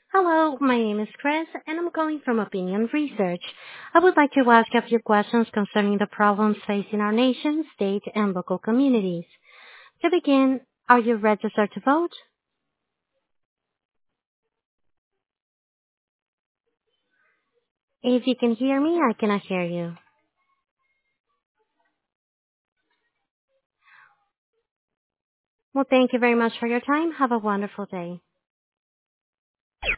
Hello, my name is Chris, and I'm calling from Opinion Research. I would like to ask a few questions concerning the problems facing our nation, state, and local communities. To begin, are you registered to vote? If you can hear me, I cannot hear you. Well, thank you very much for your time. Have a wonderful day.